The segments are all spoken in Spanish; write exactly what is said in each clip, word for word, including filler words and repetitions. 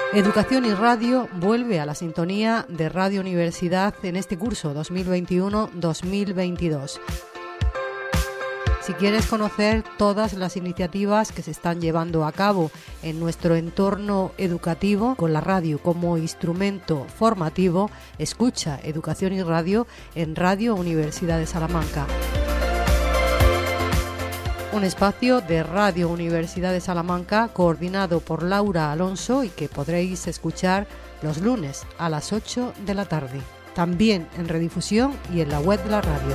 Educación y Radio vuelve a la sintonía de Radio Universidad en este curso dos mil veintiuno dos mil veintidós. Si quieres conocer todas las iniciativas que se están llevando a cabo en nuestro entorno educativo con la radio como instrumento formativo, escucha Educación y Radio en Radio Universidad de Salamanca. Un espacio de Radio Universidad de Salamanca coordinado por Laura Alonso y que podréis escuchar los lunes a las ocho de la tarde, también en redifusión y en la web de la radio.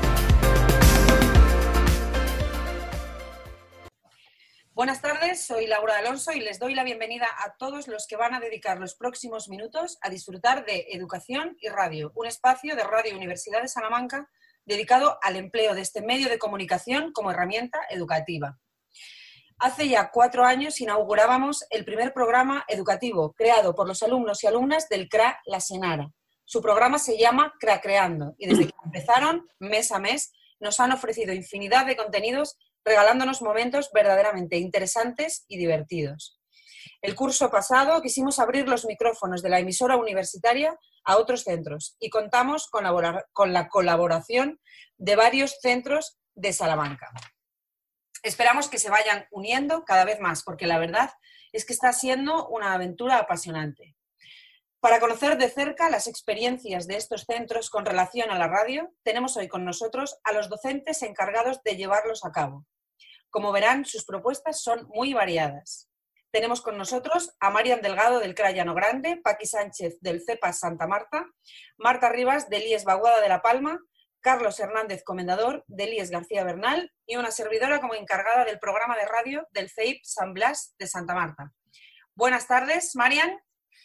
Buenas tardes, soy Laura Alonso y les doy la bienvenida a todos los que van a dedicar los próximos minutos a disfrutar de Educación y Radio, un espacio de Radio Universidad de Salamanca dedicado al empleo de este medio de comunicación como herramienta educativa. Hace ya cuatro años inaugurábamos el primer programa educativo creado por los alumnos y alumnas del C R A La Senara. Su programa se llama C R A Creando y desde que empezaron, mes a mes, nos han ofrecido infinidad de contenidos regalándonos momentos verdaderamente interesantes y divertidos. El curso pasado quisimos abrir los micrófonos de la emisora universitaria a otros centros y contamos con la, con la colaboración de varios centros de Salamanca. Esperamos que se vayan uniendo cada vez más, porque la verdad es que está siendo una aventura apasionante. Para conocer de cerca las experiencias de estos centros con relación a la radio, tenemos hoy con nosotros a los docentes encargados de llevarlos a cabo. Como verán, sus propuestas son muy variadas. Tenemos con nosotros a Marian Delgado del C R A Llano Grande, Paqui Sánchez del C E P A S Santa Marta, Marta Rivas del I E S Baguada de La Palma, Carlos Hernández Comendador del I E S García Bernal y una servidora como encargada del programa de radio del C E I P San Blas de Santa Marta. Buenas tardes, Marian.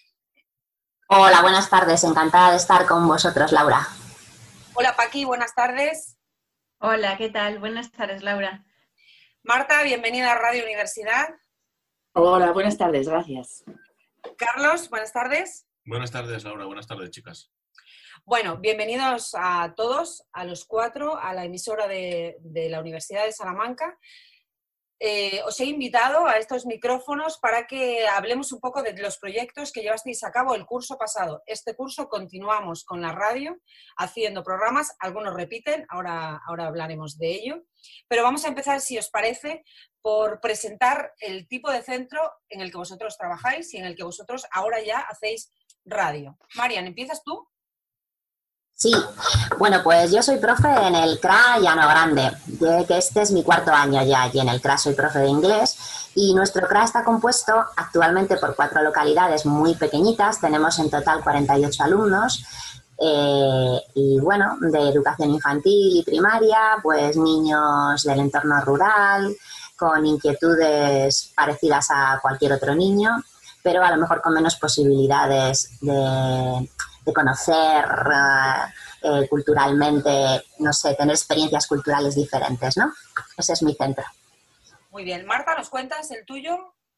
Hola, buenas tardes. Encantada de estar con vosotros, Laura. Hola, Paqui. Buenas tardes. Hola, ¿qué tal? Buenas tardes, Laura. Marta, bienvenida a Radio Universidad. Hola, buenas tardes, gracias. Carlos, buenas tardes. Buenas tardes, Laura. Buenas tardes, chicas. Bueno, bienvenidos a todos, a los cuatro, a la emisora de, de la Universidad de Salamanca. Eh, os he invitado a estos micrófonos para que hablemos un poco de los proyectos que llevasteis a cabo el curso pasado. Este curso continuamos con la radio, haciendo programas, algunos repiten, ahora, ahora hablaremos de ello, pero vamos a empezar, si os parece, por presentar el tipo de centro en el que vosotros trabajáis y en el que vosotros ahora ya hacéis radio. Marian, ¿empiezas tú? Sí, bueno, pues yo soy profe en el C R A Llano Grande, que este es mi cuarto año ya allí en el C R A, soy profe de inglés y nuestro C R A está compuesto actualmente por cuatro localidades muy pequeñitas, tenemos en total cuarenta y ocho alumnos eh, y bueno, de educación infantil y primaria, pues niños del entorno rural con inquietudes parecidas a cualquier otro niño, pero a lo mejor con menos posibilidades de... de conocer uh, eh, culturalmente, no sé, tener experiencias culturales diferentes, ¿no? Ese es mi centro. Muy bien. Marta, ¿nos cuentas el tuyo?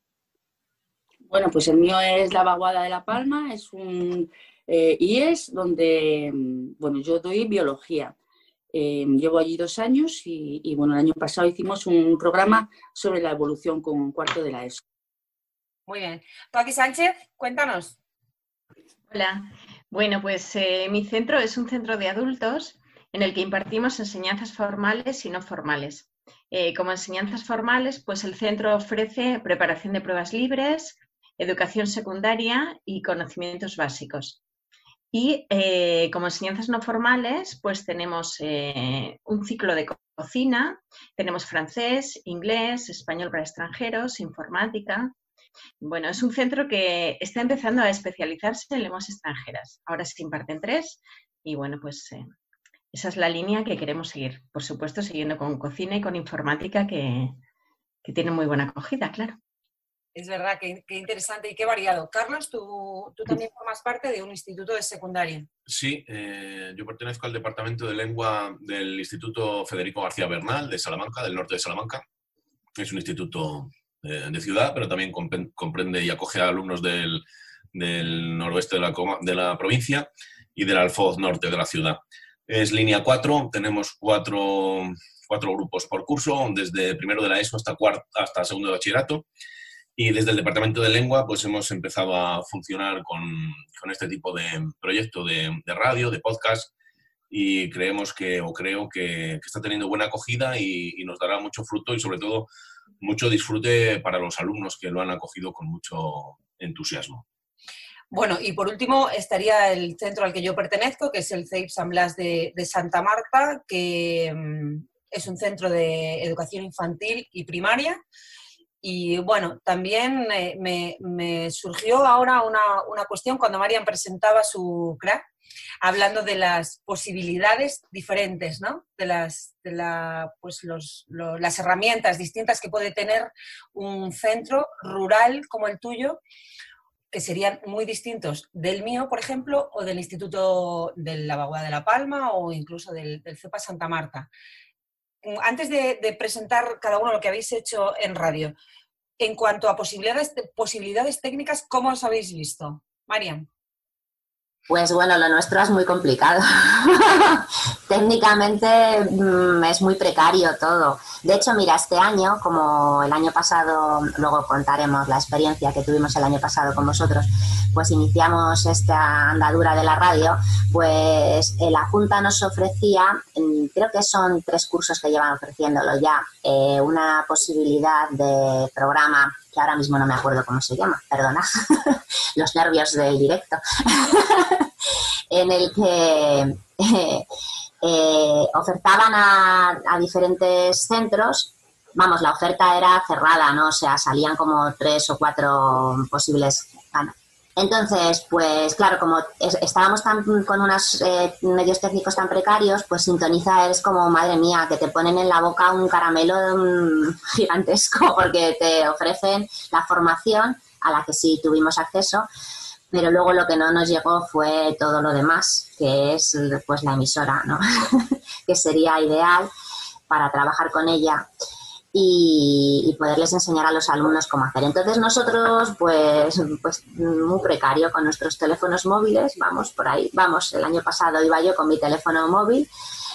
Bueno, pues el mío es la Baguada de La Palma, es un eh, I E S donde, bueno, yo doy biología. Eh, llevo allí dos años y, y, bueno, el año pasado hicimos un programa sobre la evolución con cuarto de la ESO. Muy bien. Paqui Sánchez, cuéntanos. Hola. Bueno, pues eh, mi centro es un centro de adultos en el que impartimos enseñanzas formales y no formales. Eh, como enseñanzas formales, pues el centro ofrece preparación de pruebas libres, educación secundaria y conocimientos básicos. Y eh, como enseñanzas no formales, pues tenemos eh, un ciclo de cocina, tenemos francés, inglés, español para extranjeros, informática. Bueno, es un centro que está empezando a especializarse en lenguas extranjeras. Ahora se imparten tres y bueno, pues eh, esa es la línea que queremos seguir. Por supuesto, siguiendo con cocina y con informática que, que tiene muy buena acogida, claro. Es verdad, qué, qué interesante y qué variado. Carlos, tú, tú también formas parte de un instituto de secundaria. Sí, eh, yo pertenezco al departamento de lengua del Instituto Federico García Bernal de Salamanca, del norte de Salamanca. Es un instituto de ciudad, pero también comprende y acoge a alumnos del, del noroeste de la, de la provincia y del Alfoz norte de la ciudad. Es línea cuatro, tenemos cuatro, cuatro grupos por curso, desde primero de la ESO hasta, cuarto, hasta segundo de bachillerato, Y desde el Departamento de Lengua pues hemos empezado a funcionar con, con este tipo de proyecto de, de radio, de podcast, y creemos que, o creo que, que está teniendo buena acogida y, y nos dará mucho fruto y sobre todo mucho disfrute para los alumnos que lo han acogido con mucho entusiasmo. Bueno, y por último estaría el centro al que yo pertenezco, que es el C E I P San Blas de, de Santa Marta, que um, es un centro de educación infantil y primaria. Y bueno, también eh, me, me surgió ahora una, una cuestión cuando Marian presentaba su C R A, hablando de las posibilidades diferentes, ¿no? De las, de la, pues los, lo, las herramientas distintas que puede tener un centro rural como el tuyo, que serían muy distintos del mío, por ejemplo, o del Instituto de la Vaguada de la Palma o incluso del, del C E P A Santa Marta. Antes de, de presentar cada uno lo que habéis hecho en radio, en cuanto a posibilidades, posibilidades técnicas, ¿cómo os habéis visto? Marian. Pues bueno, lo nuestro es muy complicado. Técnicamente mmm, es muy precario todo. De hecho, mira, este año, como el año pasado, luego contaremos la experiencia que tuvimos el año pasado con vosotros, pues iniciamos esta andadura de la radio, pues eh, la Junta nos ofrecía, creo que son tres cursos que llevan ofreciéndolo ya, eh, una posibilidad de programa que ahora mismo no me acuerdo cómo se llama, perdona, los nervios del directo, en el que eh, eh, ofertaban a, a diferentes centros. Vamos, la oferta era cerrada, ¿no? O sea, salían como tres o cuatro posibles. Bueno, entonces, pues claro, como es, estábamos tan, con unos eh, medios técnicos tan precarios, pues Sintoniza es como, madre mía, que te ponen en la boca un caramelo um, gigantesco, porque te ofrecen la formación a la que sí tuvimos acceso, pero luego lo que no nos llegó fue todo lo demás, que es pues la emisora, ¿no? Que sería ideal para trabajar con ella y, y poderles enseñar a los alumnos cómo hacer. Entonces nosotros, pues, pues muy precario con nuestros teléfonos móviles, vamos por ahí, vamos, el año pasado iba yo con mi teléfono móvil,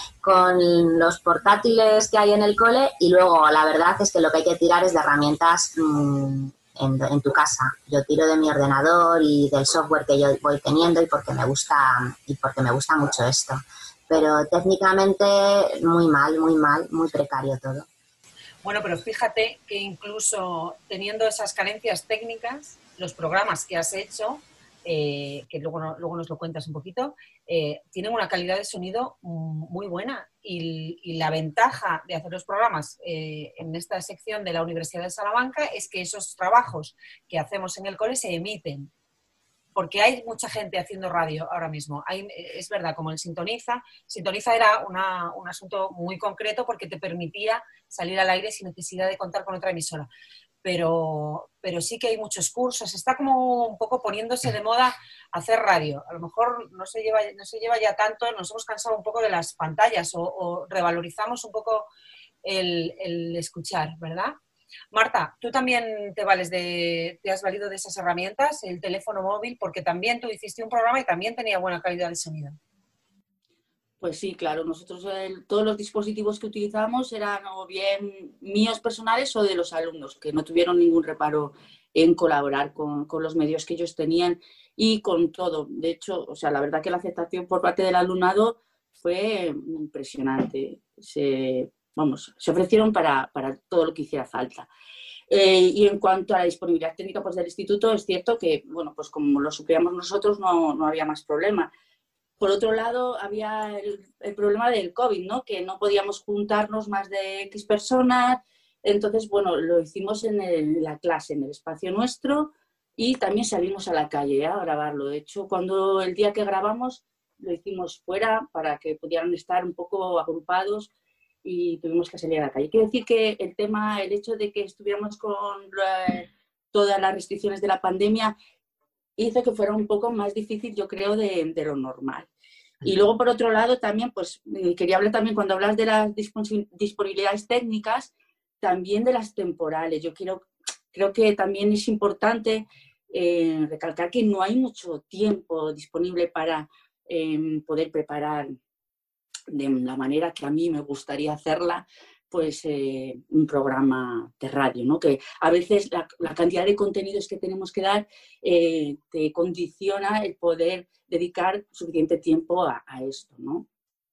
con los portátiles que hay en el cole, y luego la verdad es que lo que hay que tirar es de herramientas mmm, en, en tu casa. Yo tiro de mi ordenador y del software que yo voy teniendo y porque me gusta, y porque me gusta mucho esto. Pero técnicamente muy mal, muy mal, muy precario todo. Bueno, pero fíjate que incluso teniendo esas carencias técnicas, los programas que has hecho, eh, que luego, no, luego nos lo cuentas un poquito, eh, tienen una calidad de sonido muy buena. Y, y la ventaja de hacer los programas eh, en esta sección de la Universidad de Salamanca es que esos trabajos que hacemos en el cole se emiten. Porque hay mucha gente haciendo radio ahora mismo. Hay, es verdad, como el Sintoniza. Sintoniza era una, un asunto muy concreto porque te permitía salir al aire sin necesidad de contar con otra emisora. Pero, pero sí que hay muchos cursos. Está como un poco poniéndose de moda hacer radio. A lo mejor no se lleva, no se lleva ya tanto, nos hemos cansado un poco de las pantallas o, o revalorizamos un poco el, el escuchar, ¿verdad? Marta, tú también te vales de, te has valido de esas herramientas, el teléfono móvil, porque también tú hiciste un programa y también tenía buena calidad de sonido. Pues sí, claro, nosotros el, todos los dispositivos que utilizamos eran o bien míos personales o de los alumnos, que no tuvieron ningún reparo en colaborar con, con los medios que ellos tenían y con todo. De hecho, o sea, la verdad que la aceptación por parte del alumnado fue impresionante. Se, vamos, se ofrecieron para, para todo lo que hiciera falta. Eh, y en cuanto a la disponibilidad técnica pues, del instituto, es cierto que, bueno, pues como lo suplíamos nosotros no, no había más problema. Por otro lado, había el, el problema del COVID, ¿no? Que no podíamos juntarnos más de X personas. Entonces, bueno, lo hicimos en, el, en la clase, en el espacio nuestro, y también salimos a la calle a grabarlo. De hecho, cuando el día que grabamos, lo hicimos fuera para que pudieran estar un poco agrupados y tuvimos que salir a la calle. Quiero decir que el tema, el hecho de que estuviéramos con la, todas las restricciones de la pandemia hizo que fuera un poco más difícil, yo creo, de, de lo normal. Y luego, por otro lado, también, pues, quería hablar también, cuando hablas de las disponibilidades técnicas, también de las temporales. Yo quiero, creo que también es importante eh, recalcar que no hay mucho tiempo disponible para eh, poder preparar de la manera que a mí me gustaría hacerla, pues eh, un programa de radio, ¿no? Que a veces la, la cantidad de contenidos que tenemos que dar eh, te condiciona el poder dedicar suficiente tiempo a, a esto, ¿no?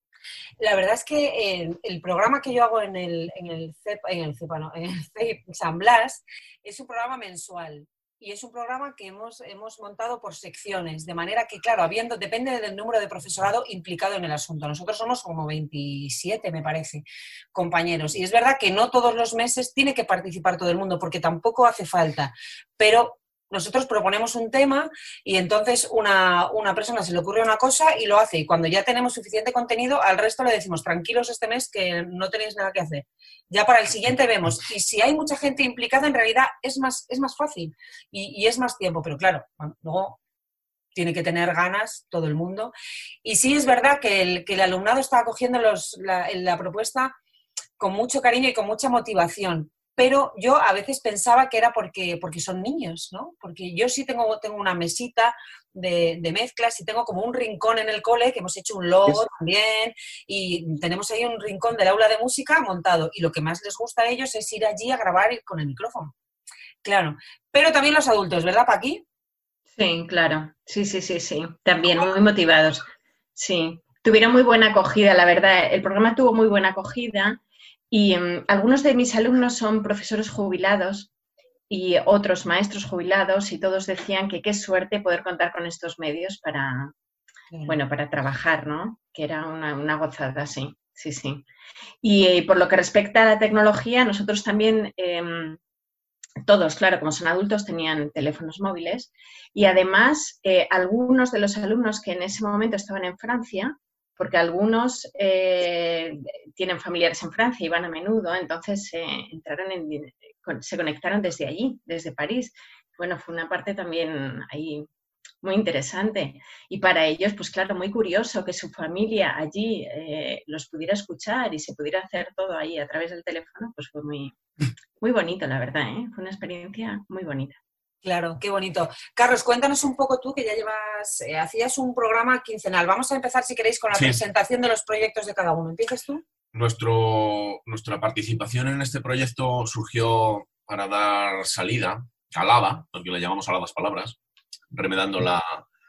La verdad es que el, el programa que yo hago en el, en el CEPA, en el CEPA no, en el C E P San Blas es un programa mensual. Y es un programa que hemos, hemos montado por secciones, de manera que, claro, habiendo, depende del número de profesorado implicado en el asunto. Nosotros somos como veintisiete, me parece, compañeros. Y es verdad que no todos los meses tiene que participar todo el mundo, porque tampoco hace falta. Pero nosotros proponemos un tema y entonces una, una persona se le ocurre una cosa y lo hace. Y cuando ya tenemos suficiente contenido, al resto le decimos, tranquilos este mes que no tenéis nada que hacer. Ya para el siguiente vemos. Y si hay mucha gente implicada, en realidad es más, es más fácil y, y es más tiempo. Pero claro, bueno, luego tiene que tener ganas todo el mundo. Y sí es verdad que el, que el alumnado está acogiendo los, la, la propuesta con mucho cariño y con mucha motivación. Pero yo a veces pensaba que era porque, porque son niños, ¿no? Porque yo sí tengo, tengo una mesita de, de mezclas y tengo como un rincón en el cole, que hemos hecho un logo también, y tenemos ahí un rincón del aula de música montado. Y lo que más les gusta a ellos es ir allí a grabar con el micrófono. Claro. Pero también los adultos, ¿verdad, Paqui? Sí, claro. Sí, sí, sí, sí. También muy motivados. Sí. Tuvieron muy buena acogida, la verdad. El programa tuvo muy buena acogida. Y um, algunos de mis alumnos son profesores jubilados y otros maestros jubilados y todos decían que qué suerte poder contar con estos medios para, sí. bueno, para trabajar, ¿no? Que era una, una gozada, sí, sí, sí. Y eh, por lo que respecta a la tecnología, nosotros también, eh, todos, claro, como son adultos, tenían teléfonos móviles y además eh, algunos de los alumnos que en ese momento estaban en Francia, porque algunos eh, tienen familiares en Francia y van a menudo, entonces eh, entraron en, se conectaron desde allí, desde París. Bueno, fue una parte también ahí muy interesante. Y para ellos, pues claro, muy curioso que su familia allí eh, los pudiera escuchar y se pudiera hacer todo ahí a través del teléfono, pues fue muy, muy bonito, la verdad, ¿eh? Fue una experiencia muy bonita. Claro, qué bonito. Carlos, cuéntanos un poco tú, que ya llevas, eh, hacías un programa quincenal. Vamos a empezar, si queréis, con la sí. presentación de los proyectos de cada uno. ¿Empiezas tú? Nuestro, nuestra participación en este proyecto surgió para dar salida a Alaba, porque le llamamos Aladas Palabras, remedando la,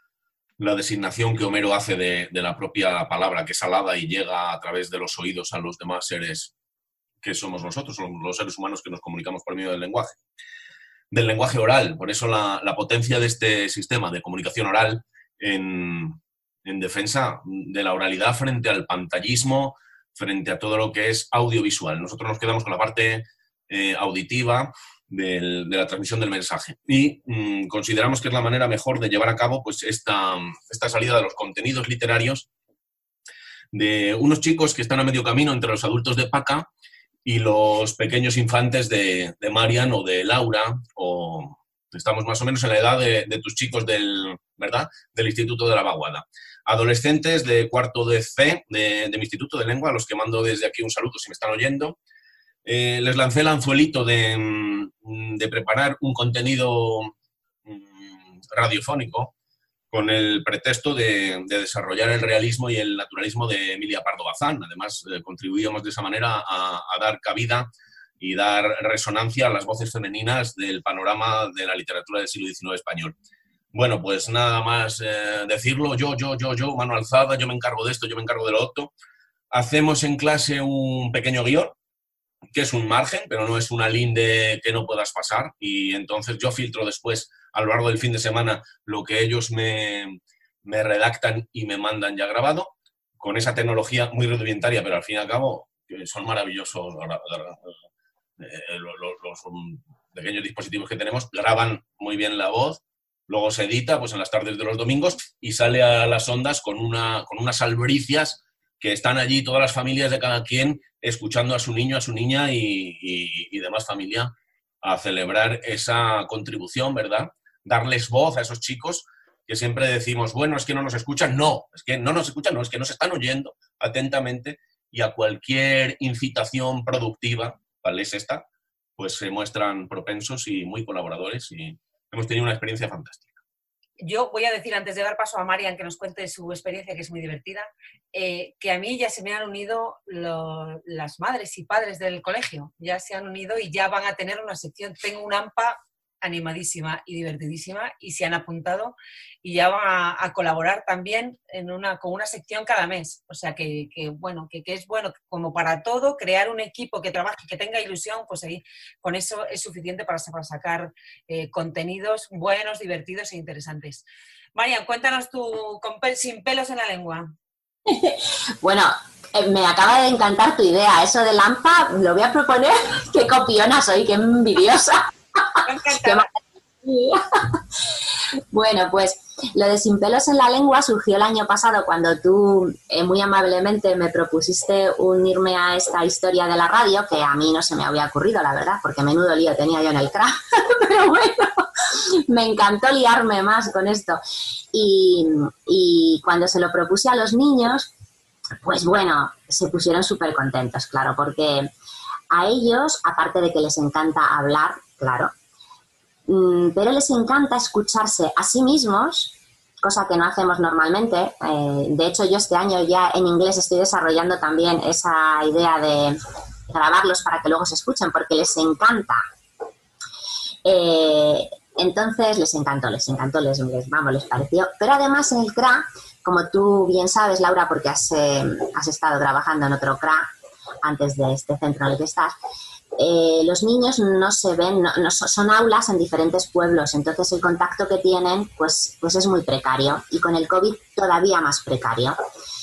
la designación que Homero hace de, de la propia palabra, que es alada y llega a través de los oídos a los demás seres que somos nosotros, somos los seres humanos que nos comunicamos por medio del lenguaje. Del lenguaje oral, por eso la, la potencia de este sistema de comunicación oral en, en defensa de la oralidad frente al pantallismo, frente a todo lo que es audiovisual. Nosotros nos quedamos con la parte eh, auditiva del, de la transmisión del mensaje y mmm, consideramos que es la manera mejor de llevar a cabo pues, esta, esta salida de los contenidos literarios de unos chicos que están a medio camino entre los adultos de Paca y los pequeños infantes de, de Marian o de Laura, o estamos más o menos en la edad de, de tus chicos del, ¿verdad? Del Instituto de la Vaguada. Adolescentes de cuarto de C de, de mi Instituto de Lengua, a los que mando desde aquí un saludo si me están oyendo. Eh, les lancé el anzuelito de, de preparar un contenido radiofónico con el pretexto de, de desarrollar el realismo y el naturalismo de Emilia Pardo Bazán. Además, eh, contribuíamos de esa manera a, a dar cabida y dar resonancia a las voces femeninas del panorama de la literatura del siglo diecinueve español. Bueno, pues nada más eh, decirlo, yo, yo, yo, yo, mano alzada, yo me encargo de esto, yo me encargo de lo otro. Hacemos en clase un pequeño guión, que es un margen, pero no es una linde que no puedas pasar, y entonces yo filtro después a lo largo del fin de semana lo que ellos me, me redactan y me mandan ya grabado, con esa tecnología muy rudimentaria, pero al fin y al cabo son maravillosos los, los, los pequeños dispositivos que tenemos, graban muy bien la voz, luego se edita pues, en las tardes de los domingos y sale a las ondas con, una, con unas albricias que están allí todas las familias de cada quien escuchando a su niño, a su niña y, y, y demás familia a celebrar esa contribución, ¿verdad? Darles voz a esos chicos que siempre decimos, bueno, es que no nos escuchan. No, es que no nos escuchan, no, es que nos están oyendo atentamente y a cualquier incitación productiva, ¿vale? Es esta, pues se muestran propensos y muy colaboradores y hemos tenido una experiencia fantástica. yo voy a decir, antes de dar paso a Marian, que nos cuente su experiencia, que es muy divertida, eh, que a mí ya se me han unido lo, las madres y padres del colegio, ya se han unido y ya van a tener una sección. Tengo una AMPA animadísima y divertidísima y se han apuntado y ya van a, a colaborar también en una, con una sección cada mes. O sea que, que bueno, que, que es bueno como para todo, crear un equipo que trabaje, que tenga ilusión, pues ahí con eso es suficiente para, para sacar eh, contenidos buenos, divertidos e interesantes. Marian, cuéntanos tú con pel, sin pelos en la lengua. Bueno, eh, me acaba de encantar tu idea. Eso del AMPA lo voy a proponer. Qué copiona soy, qué envidiosa. Bueno, pues lo de Sin pelos en la lengua surgió el año pasado cuando tú eh, muy amablemente me propusiste unirme a esta historia de la radio, que a mí no se me había ocurrido, la verdad, porque menudo lío tenía yo en el C R A, pero bueno, me encantó liarme más con esto. Y, y cuando se lo propuse a los niños, pues bueno, se pusieron súper contentos, claro, porque a ellos, aparte de que les encanta hablar, claro, pero les encanta escucharse a sí mismos, cosa que no hacemos normalmente. Eh, de hecho, yo este año ya en inglés estoy desarrollando también esa idea de grabarlos para que luego se escuchen, porque les encanta. Eh, entonces, les encantó, les encantó, les, les, vamos, les pareció. Pero además en el C R A, como tú bien sabes, Laura, porque has, eh, has estado trabajando en otro C R A antes de este centro en el que estás, Eh, los niños no se ven, no, no, son aulas en diferentes pueblos, entonces el contacto que tienen pues, pues es muy precario y con el COVID todavía más precario.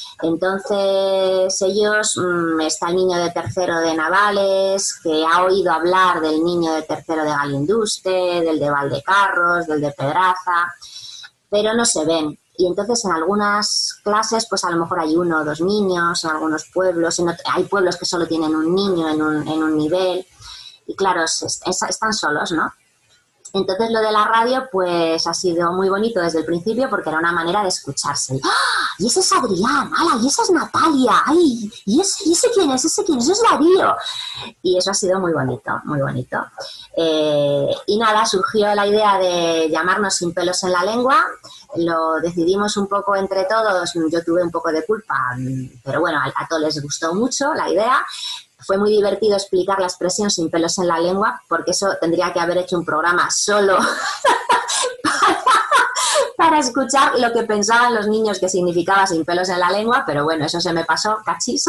Entonces ellos, mmm, está el niño de tercero de Navales, que ha oído hablar del niño de tercero de Galinduste, del de Valdecarros, del de Pedraza, pero no se ven. Y entonces en algunas clases pues a lo mejor hay uno o dos niños, en algunos pueblos, en otro, hay pueblos que solo tienen un niño en un, en un nivel y claro, es, es, están solos, ¿no? Entonces lo de la radio pues ha sido muy bonito desde el principio porque era una manera de escucharse. ¡Ah! Y ese es Adrián, ¡ala! Y esa es Natalia, ¡ay! ¿Y ese, ¿y ese quién es? ¿Ese quién es? Ese es Darío. Y eso ha sido muy bonito, muy bonito. Eh, y nada, surgió la idea de llamarnos Sin pelos en la lengua. Lo decidimos un poco entre todos, yo tuve un poco de culpa, pero bueno, a, a todos les gustó mucho la idea. Fue muy divertido explicar la expresión sin pelos en la lengua, porque eso tendría que haber hecho un programa solo para, para escuchar lo que pensaban los niños que significaba sin pelos en la lengua, pero bueno, eso se me pasó, cachis.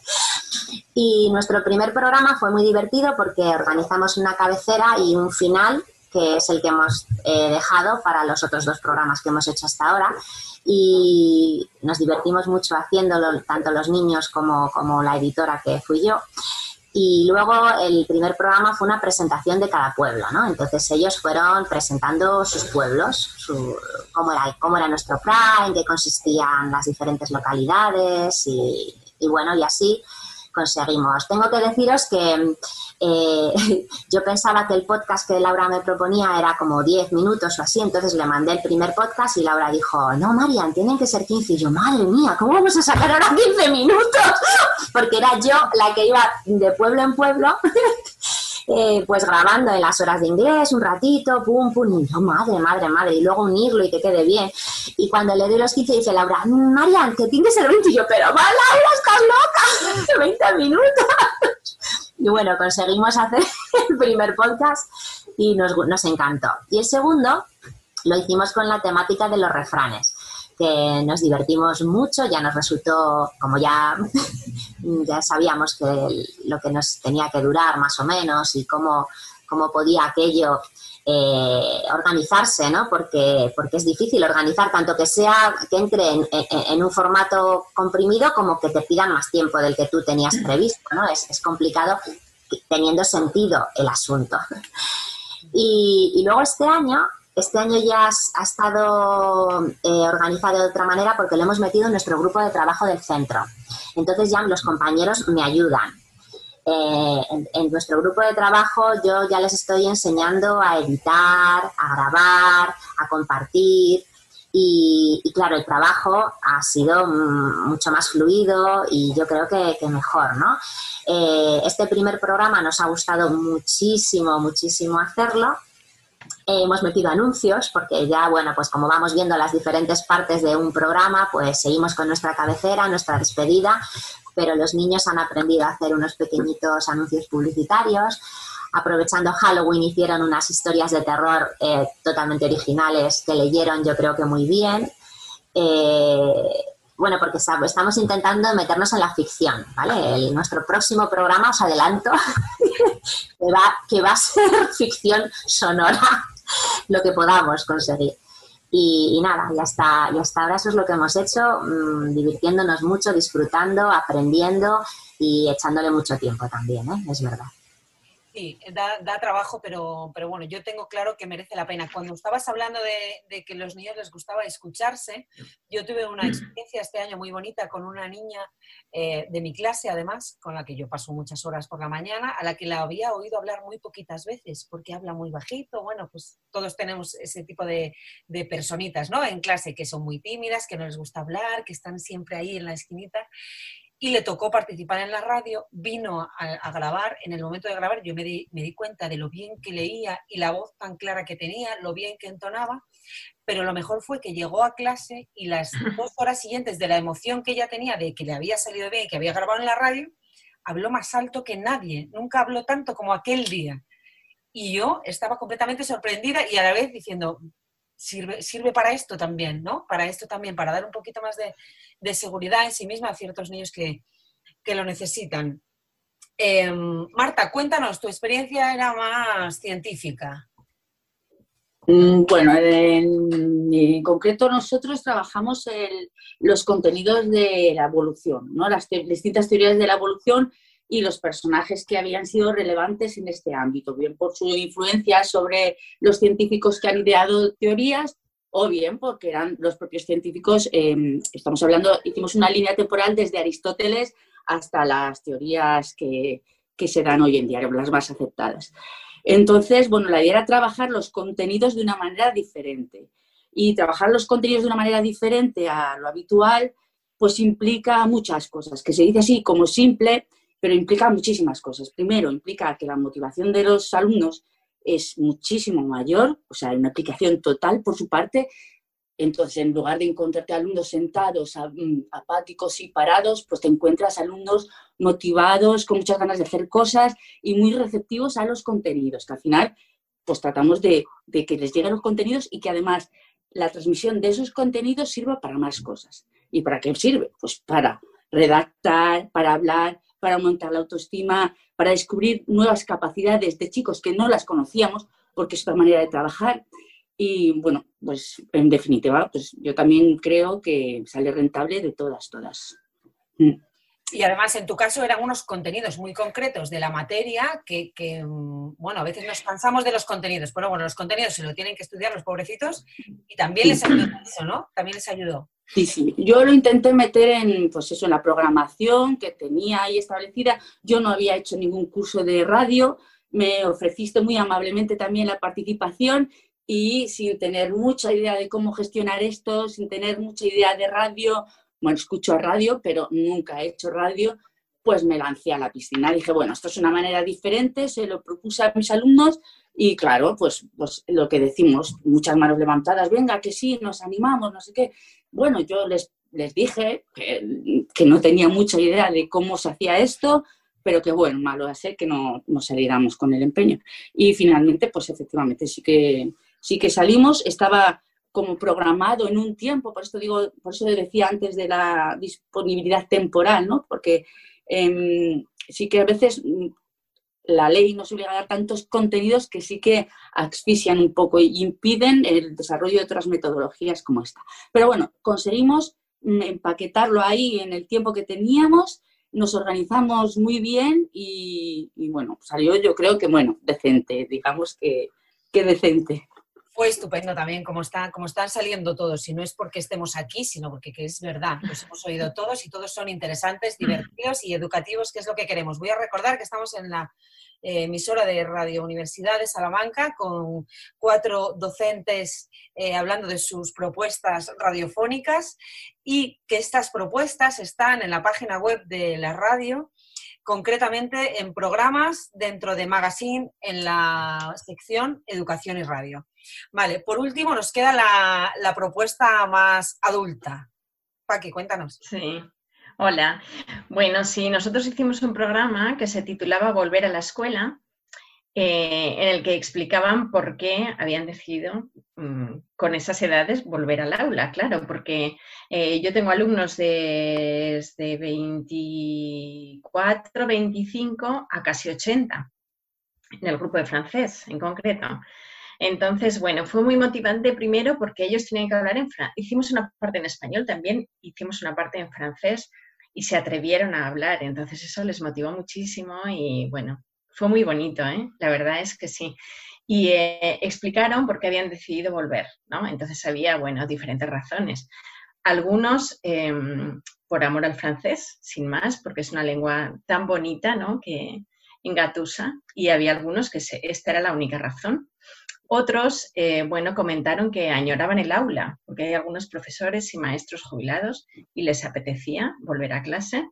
Y nuestro primer programa fue muy divertido porque organizamos una cabecera y un final, que es el que hemos eh, dejado para los otros dos programas que hemos hecho hasta ahora. Y nos divertimos mucho haciéndolo, tanto los niños como, como la editora que fui yo. Y luego el primer programa fue una presentación de cada pueblo, ¿no? Entonces ellos fueron presentando sus pueblos, su, cómo, era, cómo era nuestro C R A, en qué consistían las diferentes localidades y, y bueno, y así conseguimos. Tengo que deciros que eh, yo pensaba que el podcast que Laura me proponía era como diez minutos o así, entonces le mandé el primer podcast y Laura dijo, no, Marian, tienen que ser quince. Y yo, madre mía, ¿cómo vamos a sacar ahora quince minutos? Porque era yo la que iba de pueblo en pueblo, eh, pues grabando en las horas de inglés un ratito, pum, pum, y yo, madre, madre, madre, y luego unirlo y que quede bien. Y cuando le doy los quince dice Laura, Marian, que tiene que ser veinte. Y yo, pero va, Laura, estás loca, veinte minutos. Y bueno, conseguimos hacer el primer podcast y nos, nos encantó. Y el segundo lo hicimos con la temática de los refranes, que nos divertimos mucho, ya nos resultó, como ya, ya sabíamos que lo que nos tenía que durar más o menos y cómo, cómo podía aquello eh, organizarse, ¿no? Porque, porque es difícil organizar tanto que sea que entre en, en, en un formato comprimido como que te pidan más tiempo del que tú tenías previsto, ¿no? Es, es complicado teniendo sentido el asunto. Y, y luego este año, este año ya ha estado eh, organizado de otra manera porque lo hemos metido en nuestro grupo de trabajo del centro. Entonces ya los compañeros me ayudan. Eh, en, en nuestro grupo de trabajo yo ya les estoy enseñando a editar, a grabar, a compartir y, y claro, el trabajo ha sido mm, mucho más fluido y yo creo que, que mejor, ¿no? Eh, este primer programa nos ha gustado muchísimo, muchísimo hacerlo Eh, hemos metido anuncios porque ya, bueno, pues como vamos viendo las diferentes partes de un programa, pues seguimos con nuestra cabecera, nuestra despedida, pero los niños han aprendido a hacer unos pequeñitos anuncios publicitarios. Aprovechando Halloween hicieron unas historias de terror eh, totalmente originales que leyeron, yo creo que muy bien. Eh, bueno, porque estamos intentando meternos en la ficción, ¿vale? El, nuestro próximo programa, os adelanto, que, va, que va a ser ficción sonora, lo que podamos conseguir. Y, y nada, ya está, ya hasta ahora eso es lo que hemos hecho, mmm, divirtiéndonos mucho, disfrutando, aprendiendo y echándole mucho tiempo también, ¿eh? Es verdad. Sí, da, da trabajo, pero, pero bueno, yo tengo claro que merece la pena. Cuando estabas hablando de, de que a los niños les gustaba escucharse, yo tuve una experiencia este año muy bonita con una niña eh, de mi clase, además, con la que yo paso muchas horas por la mañana, a la que la había oído hablar muy poquitas veces, porque habla muy bajito. Bueno, pues todos tenemos ese tipo de, de personitas, ¿no? En clase, que son muy tímidas, que no les gusta hablar, que están siempre ahí en la esquinita. Y le tocó participar en la radio, vino a, a grabar. En el momento de grabar yo me di, me di cuenta de lo bien que leía y la voz tan clara que tenía, lo bien que entonaba, pero lo mejor fue que llegó a clase y las dos horas siguientes de la emoción que ella tenía de que le había salido bien y que había grabado en la radio, habló más alto que nadie, nunca habló tanto como aquel día. Y yo estaba completamente sorprendida y a la vez diciendo... Sirve, sirve para esto también, ¿no? Para esto también, para dar un poquito más de, de seguridad en sí misma a ciertos niños que, que lo necesitan. Eh, Marta, cuéntanos, tu experiencia era más científica. Bueno, en, en concreto nosotros trabajamos en los contenidos de la evolución, ¿no? Las te- distintas teorías de la evolución y los personajes que habían sido relevantes en este ámbito, bien por su influencia sobre los científicos que han ideado teorías o bien porque eran los propios científicos. Eh, estamos hablando, hicimos una línea temporal desde Aristóteles hasta las teorías que, que se dan hoy en día, las más aceptadas. Entonces, bueno, la idea era trabajar los contenidos de una manera diferente. Y trabajar los contenidos de una manera diferente a lo habitual, pues implica muchas cosas, que se dice así como simple, pero implica muchísimas cosas. Primero, implica que la motivación de los alumnos es muchísimo mayor, o sea, una aplicación total por su parte. Entonces, en lugar de encontrarte alumnos sentados, apáticos y parados, pues te encuentras alumnos motivados, con muchas ganas de hacer cosas y muy receptivos a los contenidos, que al final pues tratamos de, de que les lleguen los contenidos y que además la transmisión de esos contenidos sirva para más cosas. ¿Y para qué sirve? Pues para redactar, para hablar, para aumentar la autoestima, para descubrir nuevas capacidades de chicos que no las conocíamos, porque es otra manera de trabajar. Y bueno, pues en definitiva, pues yo también creo que sale rentable de todas, todas. Y además, en tu caso, eran unos contenidos muy concretos de la materia que, que, bueno, a veces nos cansamos de los contenidos, pero bueno, los contenidos se lo tienen que estudiar los pobrecitos y también les ayudó eso, ¿no? También les ayudó. Sí, sí. Yo lo intenté meter en, pues eso, en la programación que tenía ahí establecida. Yo no había hecho ningún curso de radio, me ofreciste muy amablemente también la participación y sin tener mucha idea de cómo gestionar esto, sin tener mucha idea de radio, bueno, escucho radio, pero nunca he hecho radio, pues me lancé a la piscina. Dije, bueno, esto es una manera diferente, se lo propuse a mis alumnos y claro, pues, pues lo que decimos, muchas manos levantadas, venga, que sí, nos animamos, no sé qué. Bueno, yo les, les dije que, que no tenía mucha idea de cómo se hacía esto, pero que bueno, malo va a ser que no, no saliéramos con el empeño. Y finalmente, pues efectivamente sí que, sí que salimos, estaba como programado en un tiempo, por eso digo, por eso decía antes de la disponibilidad temporal, ¿no? Porque eh, sí que a veces la ley nos obliga a dar tantos contenidos que sí que asfixian un poco y impiden el desarrollo de otras metodologías como esta. Pero bueno, conseguimos empaquetarlo ahí en el tiempo que teníamos, nos organizamos muy bien y, y bueno, salió yo creo que, bueno, decente, digamos que, que decente. Fue estupendo también cómo, está, cómo están saliendo todos, y no es porque estemos aquí, sino porque que es verdad, los hemos oído todos y todos son interesantes, divertidos y educativos, que es lo que queremos. Voy a recordar que estamos en la eh, emisora de Radio Universidad de Salamanca con cuatro docentes eh, hablando de sus propuestas radiofónicas y que estas propuestas están en la página web de la radio concretamente en programas dentro de Magazine en la sección Educación y Radio. Vale, por último nos queda la, la propuesta más adulta. Paqui, cuéntanos. Sí. Hola. Bueno, sí, nosotros hicimos un programa que se titulaba Volver a la escuela, eh, en el que explicaban por qué habían decidido mmm, con esas edades volver al aula, claro, porque eh, yo tengo alumnos de, de veinticuatro, veinticinco a casi ochenta, en el grupo de francés en concreto. Entonces, bueno, fue muy motivante primero porque ellos tenían que hablar en francés. Hicimos una parte en español también, hicimos una parte en francés y se atrevieron a hablar. Entonces eso les motivó muchísimo y bueno, fue muy bonito, ¿eh? La verdad es que sí. Y eh, explicaron por qué habían decidido volver, ¿no? Entonces había, bueno, diferentes razones. Algunos eh, por amor al francés, sin más, porque es una lengua tan bonita, ¿no? Que engatusa. Y había algunos que se, esta era la única razón. Otros, eh, bueno, comentaron que añoraban el aula, porque hay algunos profesores y maestros jubilados y les apetecía volver a clase.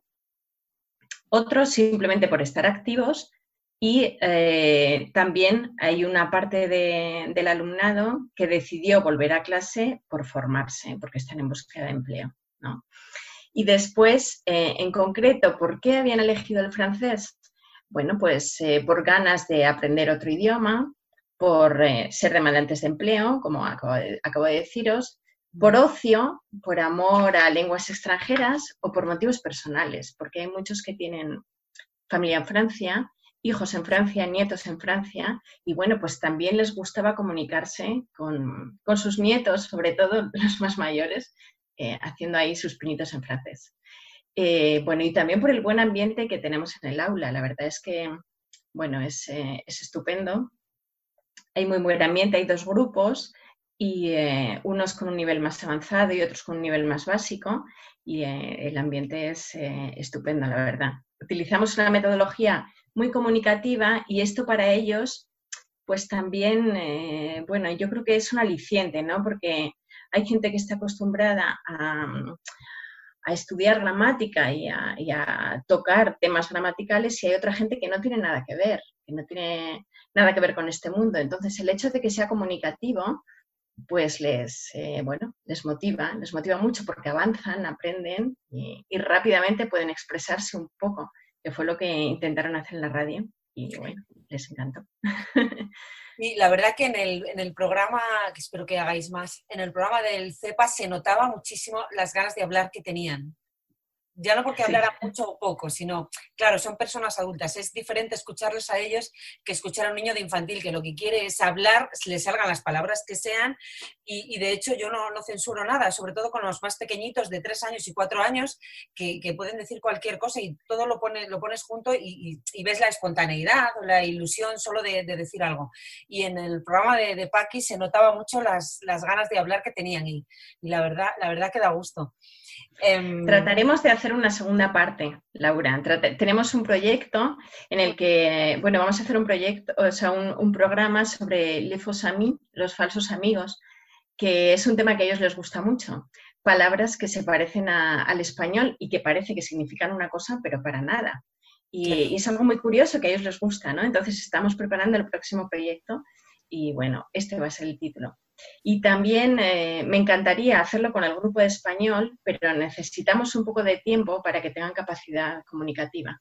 Otros simplemente por estar activos y eh, también hay una parte de, del alumnado que decidió volver a clase por formarse, porque están en búsqueda de empleo, ¿no? Y después, eh, en concreto, ¿por qué habían elegido el francés? Bueno, pues eh, por ganas de aprender otro idioma, por eh, ser demandantes de empleo, como acabo de, acabo de deciros, por ocio, por amor a lenguas extranjeras o por motivos personales, porque hay muchos que tienen familia en Francia, hijos en Francia, nietos en Francia, y bueno, pues también les gustaba comunicarse con, con sus nietos, sobre todo los más mayores, eh, haciendo ahí sus pinitos en francés. Eh, bueno, y también por el buen ambiente que tenemos en el aula. La verdad es que, bueno, es, eh, es estupendo. Hay muy buen ambiente, hay dos grupos, y eh, unos con un nivel más avanzado y otros con un nivel más básico, y eh, el ambiente es eh, estupendo, la verdad. Utilizamos una metodología muy comunicativa y esto para ellos, pues también, eh, bueno, yo creo que es un aliciente, ¿no? Porque hay gente que está acostumbrada a, a estudiar gramática y a, y a tocar temas gramaticales y hay otra gente que no tiene nada que ver, que no tiene nada que ver con este mundo. Entonces, el hecho de que sea comunicativo, pues les, eh, bueno, les motiva, les motiva mucho porque avanzan, aprenden y, y rápidamente pueden expresarse un poco, que fue lo que intentaron hacer en la radio y bueno, les encantó. Y la verdad que en el, en el programa, que espero que hagáis más, en el programa del CEPA se notaba muchísimo las ganas de hablar que tenían. Ya no porque hablaran sí. mucho o poco, sino, claro, son personas adultas. Es diferente escucharlos a ellos que escuchar a un niño de infantil, que lo que quiere es hablar, le salgan las palabras que sean, y, y de hecho yo no, no censuro nada, sobre todo con los más pequeñitos de tres años y cuatro años, que, que pueden decir cualquier cosa y todo lo pones, lo pones junto y, y, y ves la espontaneidad o la ilusión solo de, de decir algo. Y en el programa de, de Paqui se notaba mucho las, las ganas de hablar que tenían y, y la verdad, la verdad que da gusto. Um... Trataremos de hacer una segunda parte, Laura. Trata... Tenemos un proyecto en el que, bueno, vamos a hacer un proyecto, o sea, un, un programa sobre les faux amis, los falsos amigos, que es un tema que a ellos les gusta mucho. Palabras que se parecen a, al español y que parece que significan una cosa, pero para nada. Y, y es algo muy curioso que a ellos les gusta, ¿no? Entonces estamos preparando el próximo proyecto y, bueno, este va a ser el título. Y también eh, me encantaría hacerlo con el grupo de español, pero necesitamos un poco de tiempo para que tengan capacidad comunicativa,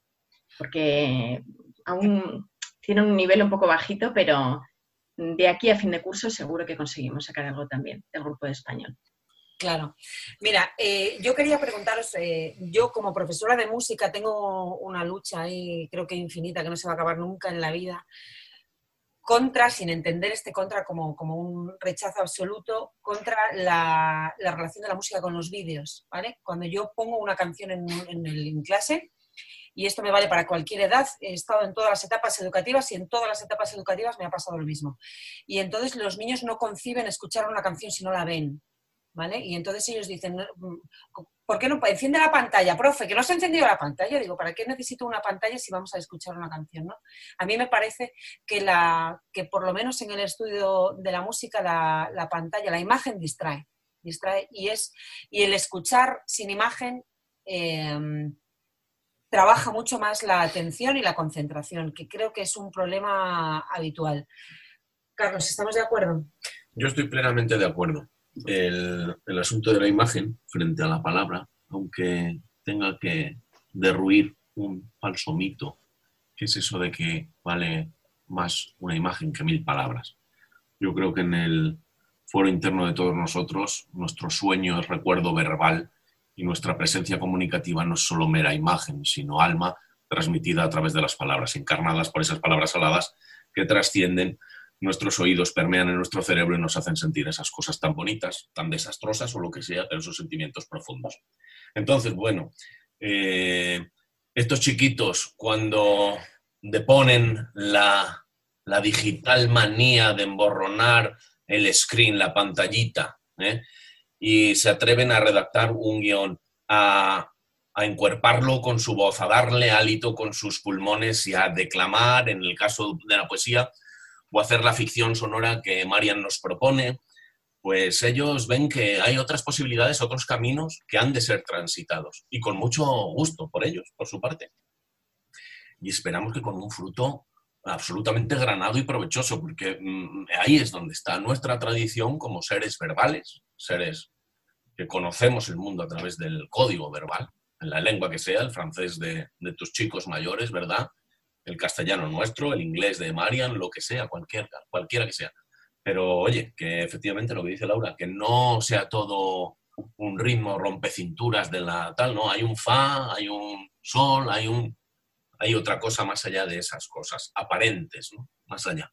porque aún tienen un nivel un poco bajito, pero de aquí a fin de curso seguro que conseguimos sacar algo también del grupo de español. Claro. Mira, eh, yo quería preguntaros, eh, yo como profesora de música tengo una lucha ahí, creo que infinita, que no se va a acabar nunca en la vida, contra, sin entender este contra como, como un rechazo absoluto, contra la, la relación de la música con los vídeos, ¿vale? Cuando yo pongo una canción en, en, el, en clase, y esto me vale para cualquier edad, he estado en todas las etapas educativas y en todas las etapas educativas me ha pasado lo mismo. Y entonces los niños no conciben escuchar una canción si no la ven, ¿vale? Y entonces ellos dicen, ¿por qué no? Enciende la pantalla, profe, que no se ha encendido la pantalla. Digo, ¿para qué necesito una pantalla si vamos a escuchar una canción, ¿no? A mí me parece que, la, que por lo menos en el estudio de la música la, la pantalla, la imagen distrae, distrae y, es, y el escuchar sin imagen eh, trabaja mucho más la atención y la concentración, que creo que es un problema habitual. Carlos, ¿estamos de acuerdo? Yo estoy plenamente de acuerdo. El, el asunto de la imagen frente a la palabra, aunque tenga que derruir un falso mito, que es eso de que vale más una imagen que mil palabras. Yo creo que en el foro interno de todos nosotros, nuestro sueño es recuerdo verbal y nuestra presencia comunicativa no es solo mera imagen, sino alma transmitida a través de las palabras, encarnadas por esas palabras aladas que trascienden nuestros oídos, permean en nuestro cerebro y nos hacen sentir esas cosas tan bonitas, tan desastrosas o lo que sea, pero esos sentimientos profundos. Entonces, bueno, eh, estos chiquitos cuando deponen la, la digital manía de emborronar el screen, la pantallita, ¿eh? y se atreven a redactar un guión, a, a encuerparlo con su voz, a darle hálito con sus pulmones y a declamar, en el caso de la poesía, o hacer la ficción sonora que Marian nos propone, pues ellos ven que hay otras posibilidades, otros caminos que han de ser transitados, y con mucho gusto por ellos, por su parte. Y esperamos que con un fruto absolutamente granado y provechoso, porque mmm, ahí es donde está nuestra tradición como seres verbales, seres que conocemos el mundo a través del código verbal, en la lengua que sea, el francés de, de tus chicos mayores, ¿verdad?, el castellano nuestro, el inglés de Marian, lo que sea, cualquiera, cualquiera que sea. Pero oye, que efectivamente lo que dice Laura, que no sea todo un ritmo rompecinturas de la tal, ¿no? Hay un fa, hay un sol, hay un hay otra cosa más allá de esas cosas aparentes, ¿no? Más allá.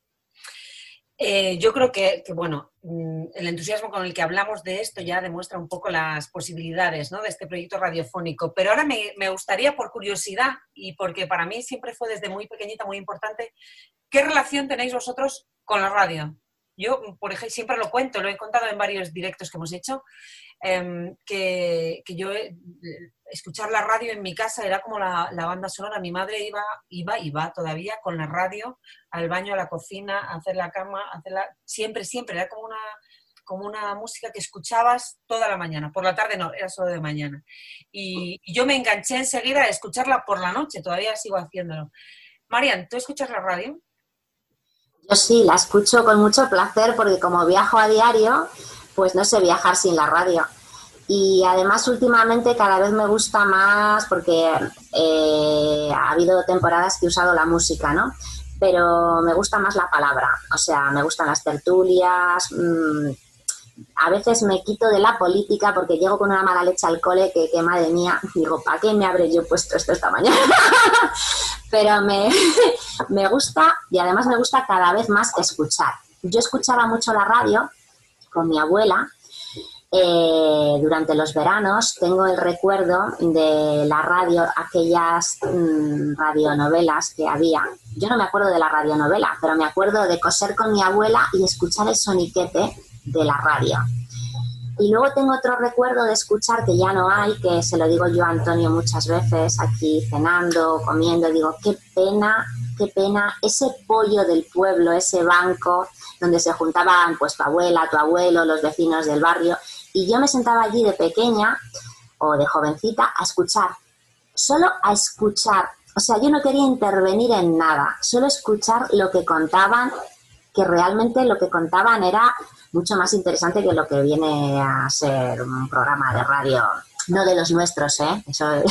Eh, yo creo que, que, bueno, el entusiasmo con el que hablamos de esto ya demuestra un poco las posibilidades, ¿no?, de este proyecto radiofónico. Pero ahora me, me gustaría, por curiosidad, y porque para mí siempre fue desde muy pequeñita muy importante, ¿qué relación tenéis vosotros con la radio? Yo, por ejemplo, siempre lo cuento, lo he contado en varios directos que hemos hecho, eh, que, que yo eh, escuchar la radio en mi casa era como la, la banda sonora. Mi madre iba, iba y va todavía con la radio al baño, a la cocina, a hacer la cama, a hacer la... siempre, siempre, era como una, como una música que escuchabas toda la mañana. Por la tarde no, era solo de mañana. Y, y yo me enganché enseguida a escucharla por la noche, todavía sigo haciéndolo. Marian, ¿tú escuchas la radio? Yo sí, la escucho con mucho placer porque como viajo a diario, pues no sé viajar sin la radio. Y además últimamente cada vez me gusta más porque eh, ha habido temporadas que he usado la música, ¿no? Pero me gusta más la palabra, o sea, me gustan las tertulias. Mmm, a veces me quito de la política porque llego con una mala leche al cole que, que madre mía, digo, ¿para qué me habré yo puesto esto esta mañana? Pero me, me gusta, y además me gusta cada vez más escuchar. Yo escuchaba mucho la radio con mi abuela eh, durante los veranos. Tengo el recuerdo de la radio, aquellas mmm, radionovelas que había. Yo no me acuerdo de la radionovela, pero me acuerdo de coser con mi abuela y escuchar el soniquete de la radio. Y luego tengo otro recuerdo de escuchar que ya no hay, que se lo digo yo a Antonio muchas veces, aquí cenando, comiendo, digo, qué pena, qué pena, ese pollo del pueblo, ese banco donde se juntaban pues tu abuela, tu abuelo, los vecinos del barrio, y yo me sentaba allí de pequeña o de jovencita a escuchar, solo a escuchar, o sea, yo no quería intervenir en nada, solo escuchar lo que contaban, que realmente lo que contaban era mucho más interesante que lo que viene a ser un programa de radio, no de los nuestros, ¿eh? Eso es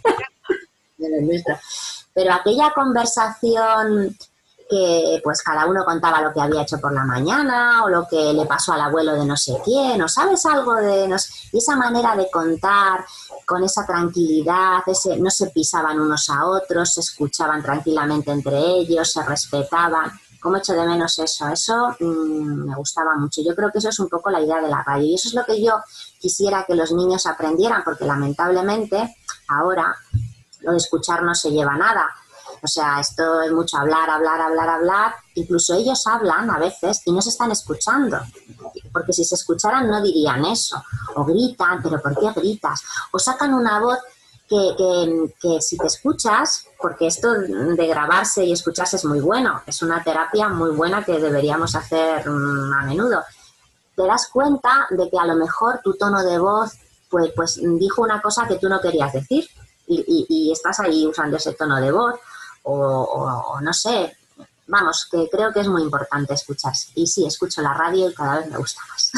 de los nuestros. Pero aquella conversación que pues cada uno contaba lo que había hecho por la mañana o lo que le pasó al abuelo de no sé quién, o sabes algo de... No sé, y esa manera de contar con esa tranquilidad, ese, no se pisaban unos a otros, se escuchaban tranquilamente entre ellos, se respetaban. ¿Cómo echo de menos eso? Eso mmm, me gustaba mucho. Yo creo que eso es un poco la idea de la radio. Y eso es lo que yo quisiera que los niños aprendieran, porque lamentablemente ahora lo de escuchar no se lleva nada. O sea, esto es mucho hablar, hablar, hablar, hablar. Incluso ellos hablan a veces y no se están escuchando. Porque si se escucharan no dirían eso. O gritan, ¿pero por qué gritas? O sacan una voz... Que, que, que si te escuchas, porque esto de grabarse y escucharse es muy bueno, es una terapia muy buena que deberíamos hacer um, a menudo, te das cuenta de que a lo mejor tu tono de voz pues, pues dijo una cosa que tú no querías decir y, y, y estás ahí usando ese tono de voz o, o, o no sé, vamos, que creo que es muy importante escucharse. Y sí, escucho la radio y cada vez me gusta más.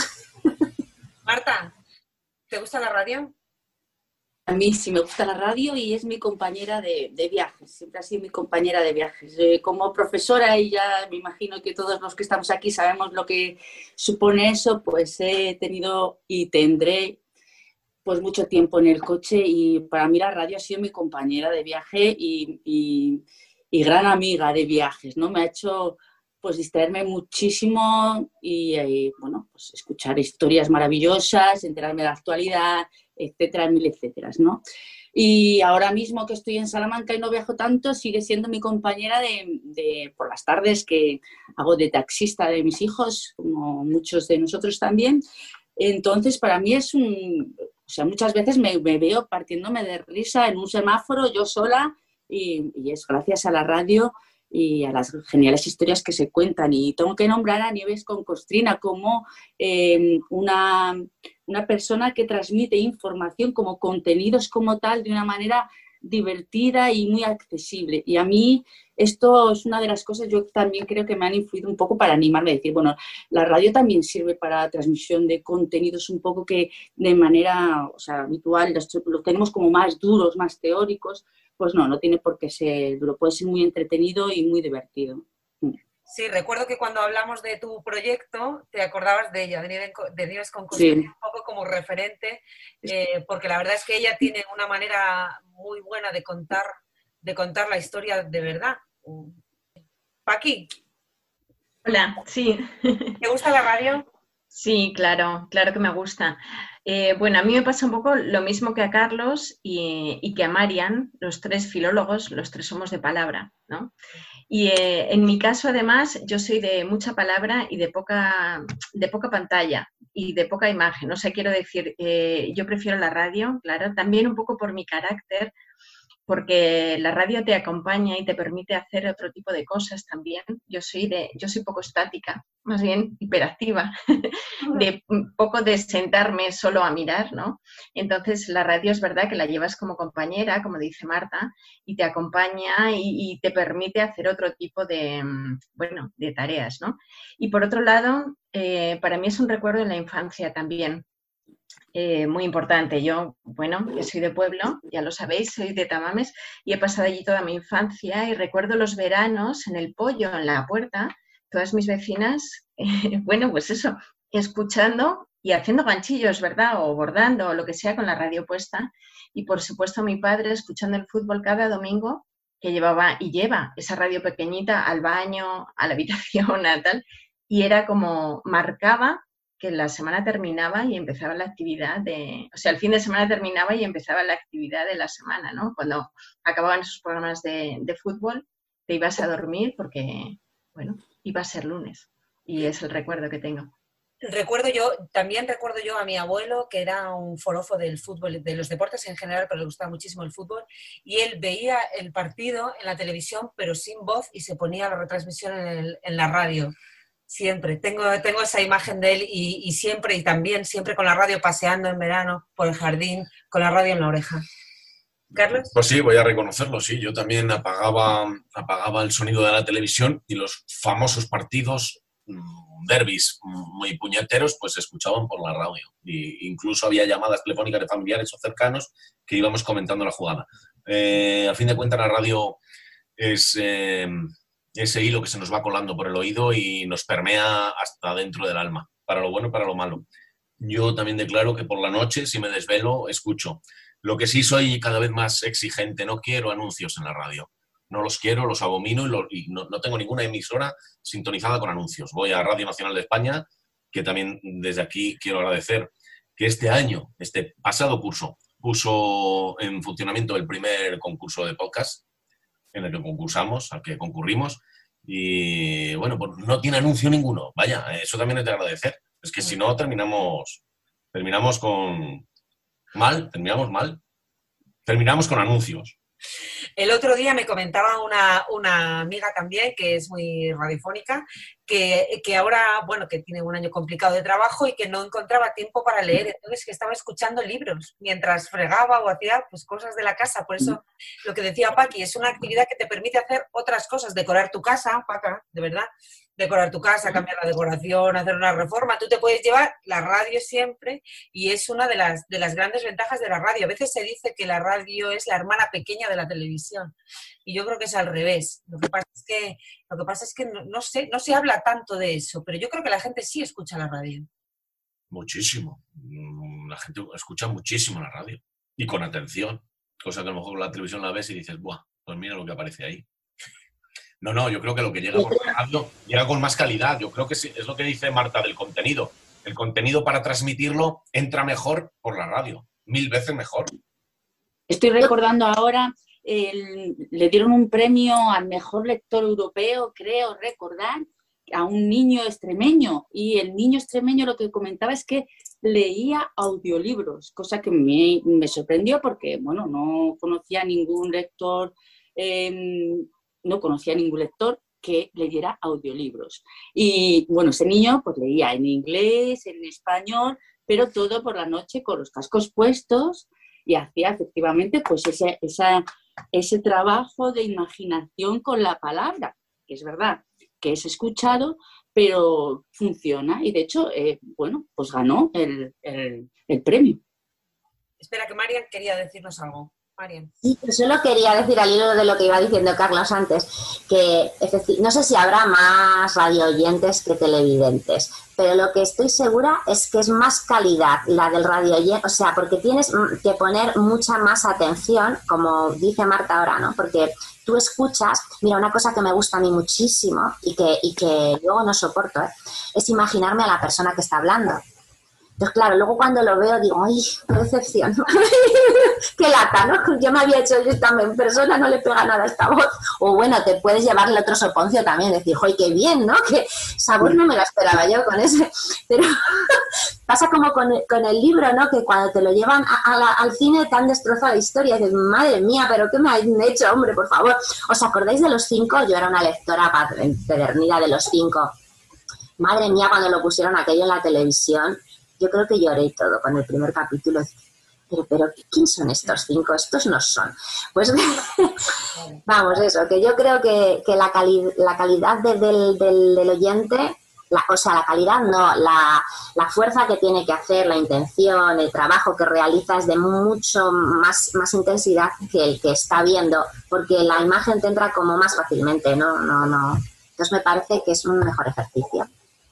Marta, ¿te gusta la radio? A mí sí me gusta la radio y es mi compañera de, de viajes, siempre ha sido mi compañera de viajes. Eh, como profesora, y ya me imagino que todos los que estamos aquí sabemos lo que supone eso, pues he tenido y tendré pues mucho tiempo en el coche y para mí la radio ha sido mi compañera de viaje y, y, y gran amiga de viajes, ¿no? Me ha hecho pues distraerme muchísimo y, y bueno, pues escuchar historias maravillosas, enterarme de la actualidad, etcétera, mil etcéteras, ¿no? Y ahora mismo que estoy en Salamanca y no viajo tanto, sigue siendo mi compañera de, de por las tardes, que hago de taxista de mis hijos, como muchos de nosotros también. Entonces, para mí es un... O sea, muchas veces me, me veo partiéndome de risa en un semáforo, yo sola, y, y es gracias a la radio y a las geniales historias que se cuentan. Y tengo que nombrar a Nieves con Costrina como eh, una, una persona que transmite información como contenidos como tal de una manera divertida y muy accesible. Y a mí esto es una de las cosas, yo también creo que me han influido un poco para animarme a decir, bueno, la radio también sirve para transmisión de contenidos un poco que de manera, o sea, habitual, los, los tenemos como más duros, más teóricos. Pues no, no tiene por qué ser duro, puede ser muy entretenido y muy divertido. Sí, recuerdo que cuando hablamos de tu proyecto te acordabas de ella, de Nieves con Costrina, sí, un poco como referente, eh, porque la verdad es que ella tiene una manera muy buena de contar, de contar la historia de verdad. Paqui. Hola, sí. ¿Te gusta la radio? Sí, claro, claro que me gusta. Eh, bueno, a mí me pasa un poco lo mismo que a Carlos y, y que a Marian, los tres filólogos, los tres somos de palabra, ¿no? Y eh, en mi caso, además, yo soy de mucha palabra y de poca, de poca pantalla y de poca imagen. O sea, quiero decir, eh, yo prefiero la radio, claro, también un poco por mi carácter, porque la radio te acompaña y te permite hacer otro tipo de cosas también. Yo soy, de, yo soy poco estática, más bien hiperactiva, de poco de sentarme solo a mirar, ¿no? Entonces la radio es verdad que la llevas como compañera, como dice Marta, y te acompaña y, y te permite hacer otro tipo de, bueno, de tareas, ¿no? Y por otro lado, eh, para mí es un recuerdo de la infancia también. Eh, muy importante. Yo, bueno, que soy de pueblo, ya lo sabéis, soy de Tamames y he pasado allí toda mi infancia y recuerdo los veranos en el pollo, en la puerta, todas mis vecinas, eh, bueno, pues eso, escuchando y haciendo ganchillos, ¿verdad? O bordando o lo que sea con la radio puesta. Y por supuesto mi padre escuchando el fútbol cada domingo, que llevaba y lleva esa radio pequeñita al baño, a la habitación, a tal, y era como marcaba que la semana terminaba y empezaba la actividad de... O sea, el fin de semana terminaba y empezaba la actividad de la semana, ¿no? Cuando acababan esos programas de, de fútbol, te ibas a dormir porque, bueno, iba a ser lunes. Y es el recuerdo que tengo. Recuerdo yo, también recuerdo yo a mi abuelo, que era un forofo del fútbol, de los deportes en general, pero le gustaba muchísimo el fútbol, y él veía el partido en la televisión, pero sin voz, y se ponía la retransmisión en, el, en la radio. Siempre, tengo, tengo esa imagen de él y, y siempre, y también siempre con la radio paseando en verano por el jardín, con la radio en la oreja. ¿Carlos? Pues sí, voy a reconocerlo, sí. Yo también apagaba, apagaba el sonido de la televisión y los famosos partidos, derbis muy puñeteros, pues se escuchaban por la radio. Y incluso había llamadas telefónicas de familiares o cercanos que íbamos comentando la jugada. Eh, a fin de cuentas, la radio es... Eh, ese hilo que se nos va colando por el oído y nos permea hasta dentro del alma, para lo bueno y para lo malo. Yo también declaro que por la noche, si me desvelo, escucho. Lo que sí soy cada vez más exigente, no quiero anuncios en la radio. No los quiero, los abomino y, lo, y no, no tengo ninguna emisora sintonizada con anuncios. Voy a Radio Nacional de España, que también desde aquí quiero agradecer que este año, este pasado curso, puso en funcionamiento el primer concurso de podcast en el que concursamos, al que concurrimos, y bueno, pues no tiene anuncio ninguno. Vaya, eso también es de agradecer. Es que si no, terminamos, terminamos con mal, terminamos mal. Terminamos con anuncios. El otro día me comentaba una, una amiga también, que es muy radiofónica, que, que ahora, bueno, que tiene un año complicado de trabajo y que no encontraba tiempo para leer, entonces que estaba escuchando libros mientras fregaba o hacía pues, cosas de la casa. Por eso lo que decía Paqui, es una actividad que te permite hacer otras cosas, decorar tu casa, Paca, de verdad, decorar tu casa, cambiar la decoración, hacer una reforma. Tú te puedes llevar la radio siempre y es una de las, de las grandes ventajas de la radio. A veces se dice que la radio es la hermana pequeña de la televisión y yo creo que es al revés. Lo que pasa es que, lo que, pasa es que no, no, sé, no se habla tanto de eso, pero yo creo que la gente sí escucha la radio. Muchísimo. La gente escucha muchísimo la radio y con atención, cosa que a lo mejor la televisión la ves y dices, buah, pues mira lo que aparece ahí. No, no, yo creo que lo que llega por la radio llega con más calidad. Yo creo que sí, es lo que dice Marta del contenido. El contenido para transmitirlo entra mejor por la radio, mil veces mejor. Estoy recordando ahora, el, le dieron un premio al mejor lector europeo, creo recordar, a un niño extremeño. Y el niño extremeño lo que comentaba es que leía audiolibros, cosa que me, me sorprendió porque, bueno, no conocía ningún lector... Eh, no conocía ningún lector que leyera audiolibros. Y bueno, ese niño pues leía en inglés, en español, pero todo por la noche con los cascos puestos y hacía efectivamente pues ese, esa, ese trabajo de imaginación con la palabra, que es verdad que es escuchado, pero funciona y de hecho, eh, bueno, pues ganó el, el, el premio. Espera, que Marian quería decirnos algo. Marian. Sí, pero solo quería decir al hilo de lo que iba diciendo Carlos antes, que no sé si habrá más radio oyentes que televidentes, pero lo que estoy segura es que es más calidad la del radio oyente, o sea, porque tienes que poner mucha más atención, como dice Marta ahora, ¿no? Porque tú escuchas, mira, una cosa que me gusta a mí muchísimo y que, y que luego no soporto, ¿eh? Es imaginarme a la persona que está hablando. Entonces, claro, luego cuando lo veo digo, ¡ay, qué decepción! ¡Qué lata!, ¿no? Yo me había hecho yo esta persona, no le pega nada a esta voz. O bueno, te puedes llevarle otro soponcio también, decir, ¡ay, qué bien!, ¿no? Que esa voz no me la esperaba yo con ese. Pero pasa como con el, con el libro, ¿no? Que cuando te lo llevan a, a la, al cine te han destrozado la historia. Y dices, madre mía, ¿pero qué me han hecho, hombre, por favor? ¿Os acordáis de Los Cinco? Yo era una lectora empedernida de Los Cinco. Madre mía, cuando lo pusieron aquello en la televisión, yo creo que lloré y todo con el primer capítulo. Pero, pero, ¿quién son estos cinco? Estos no son. Pues, vamos, eso, que yo creo que, que la, cali la calidad de, del, del, del oyente, la, o sea, la calidad no, la, la fuerza que tiene que hacer, la intención, el trabajo que realiza es de mucho más, más intensidad que el que está viendo, porque la imagen te entra como más fácilmente, ¿no? No, no. Entonces me parece que es un mejor ejercicio.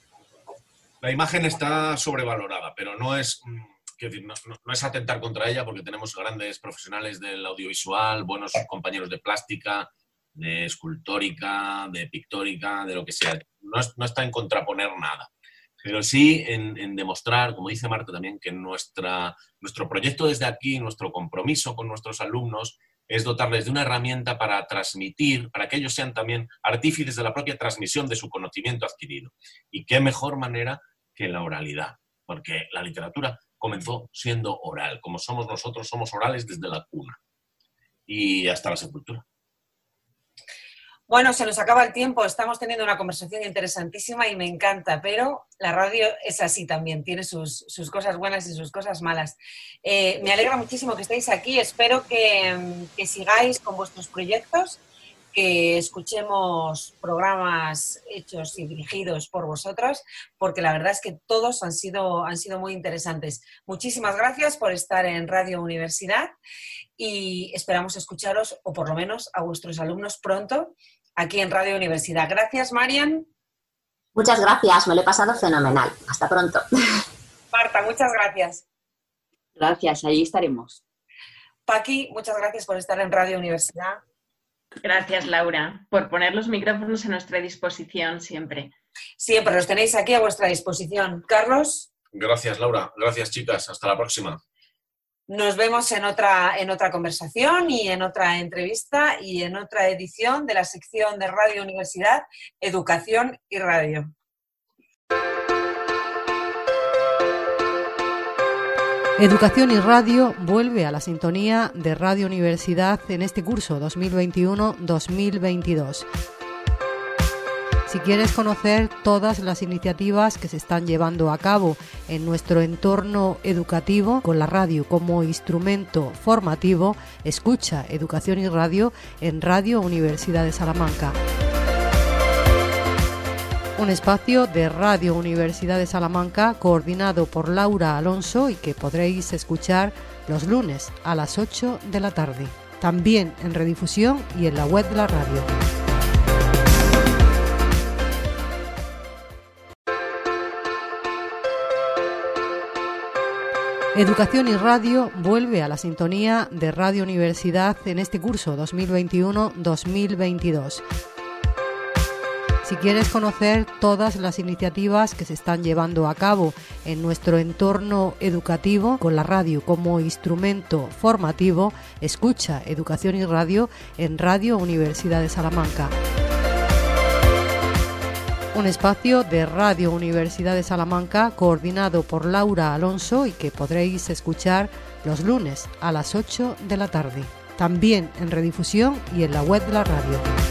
La imagen está sobrevalorada, pero no es, no, no es atentar contra ella porque tenemos grandes profesionales del audiovisual, buenos compañeros de plástica, de escultórica, de pictórica, de lo que sea. No, es, no está en contraponer nada, pero sí en, en demostrar, como dice Marta también, que nuestra, nuestro proyecto desde aquí, nuestro compromiso con nuestros alumnos, es dotarles de una herramienta para transmitir, para que ellos sean también artífices de la propia transmisión de su conocimiento adquirido. Y qué mejor manera que la oralidad, porque la literatura comenzó siendo oral, como somos nosotros, somos orales desde la cuna y hasta la sepultura. Bueno, se nos acaba el tiempo, estamos teniendo una conversación interesantísima y me encanta, pero la radio es así también, tiene sus, sus cosas buenas y sus cosas malas. Eh, me alegra muchísimo que estéis aquí, espero que, que sigáis con vuestros proyectos, que escuchemos programas hechos y dirigidos por vosotros, porque la verdad es que todos han sido, han sido muy interesantes. Muchísimas gracias por estar en Radio Universidad y esperamos escucharos, o por lo menos a vuestros alumnos pronto, aquí en Radio Universidad. Gracias, Marian. Muchas gracias, me lo he pasado fenomenal. Hasta pronto. Marta, muchas gracias. Gracias, allí estaremos. Paqui, muchas gracias por estar en Radio Universidad. Gracias, Laura, por poner los micrófonos a nuestra disposición siempre. Siempre los tenéis aquí a vuestra disposición. Carlos. Gracias, Laura. Gracias, chicas. Hasta la próxima. Nos vemos en otra, en otra conversación y en otra entrevista y en otra edición de la sección de Radio Universidad, Educación y Radio. Educación y Radio vuelve a la sintonía de Radio Universidad en este curso dos mil veintiuno dos mil veintidós. Si quieres conocer todas las iniciativas que se están llevando a cabo en nuestro entorno educativo con la radio como instrumento formativo, escucha Educación y Radio en Radio Universidad de Salamanca. Un espacio de Radio Universidad de Salamanca coordinado por Laura Alonso y que podréis escuchar los lunes a las ocho de la tarde, también en redifusión y en la web de la radio. Educación y Radio vuelve a la sintonía de Radio Universidad en este curso dos mil veintiuno dos mil veintidós. Si quieres conocer todas las iniciativas que se están llevando a cabo en nuestro entorno educativo con la radio como instrumento formativo, escucha Educación y Radio en Radio Universidad de Salamanca. Un espacio de Radio Universidad de Salamanca coordinado por Laura Alonso y que podréis escuchar los lunes a las ocho de la tarde, también en redifusión y en la web de la radio.